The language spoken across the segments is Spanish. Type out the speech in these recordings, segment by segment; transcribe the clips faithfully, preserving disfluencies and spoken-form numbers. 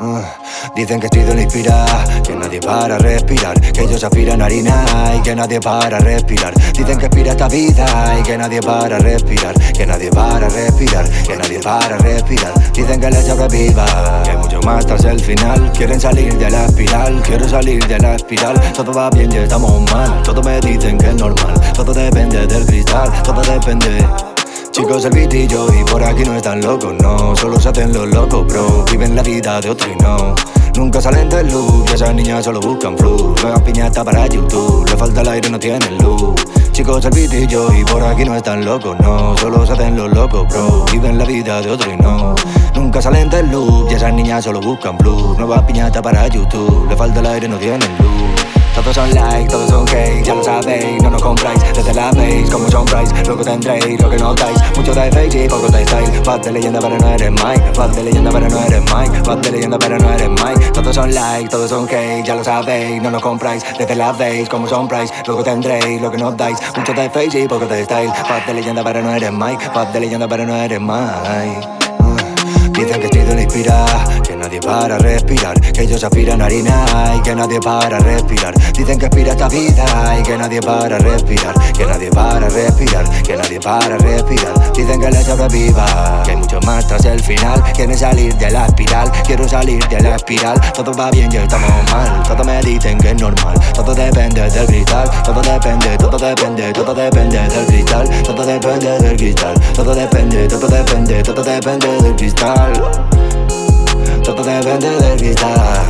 Uh, dicen que estoy de la inspira, que nadie para respirar, que ellos aspiran a harina y que nadie para respirar. Dicen que aspira esta vida y que nadie para respirar, que nadie para respirar, que nadie para respirar. Dicen que les sobreviva, que hay mucho más tras el final. Quieren salir de la espiral, quiero salir de la espiral. Todo va bien y estamos mal, todo me dicen que es normal. Todo depende del cristal, todo depende. Chicos, el vitillo y por aquí no están locos, no. Solo se hacen los locos, bro. Viven la vida de otro y no. Nunca salen del loop y esas niñas solo buscan flow. Nuevas piñatas para YouTube, le falta el aire, no tienen luz. Chicos, el vitillo y por aquí no están locos, no. Solo se hacen los locos, bro. Viven la vida de otro y no. Nunca salen del loop y esas niñas solo buscan flow. Nuevas piñatas para YouTube, le falta el aire, no tienen luz. Todos son like, todos son hate, ya lo sabéis, no nos compráis. Desde la veis como son price, lo que tendréis, lo que no dais. Mucho de fake y poco de style. Bad de leyenda pero no eres Mike, bad de leyenda pero no eres Mike, bad de leyenda pero no eres Mike. Todos son like, todos son hate, ya lo sabéis, no nos compráis. Desde la veis como son price, lo que tendréis, lo que no dais. Mucho de fake y poco de style. Bad de leyenda pero no eres Mike, bad de leyenda pero no eres Mike. Dicen que estoy de la inspira, que nadie para respirar, que ellos aspiran a harina y que nadie para respirar. Dicen que aspira esta vida y que nadie para respirar, que nadie para respirar, que nadie para respirar. Dicen que les sobreviva, que hay mucho más tras el final. Quieren salir de la espiral, quiero salir de la espiral. Todo va bien y estamos mal, todo me dicen que es normal. Todo depende del cristal, todo depende, todo depende, todo depende del cristal. Todo depende del cristal, todo depende, todo depende, todo depende del cristal. Todo depende del cristal.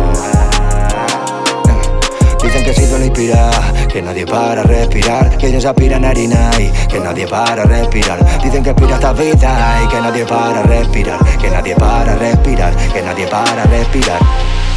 Dicen que he sido la inspira, que nadie para respirar, que ellos aspiran a harina y que nadie para respirar. Dicen que aspira esta vida y que nadie para respirar, que nadie para respirar, que nadie para respirar.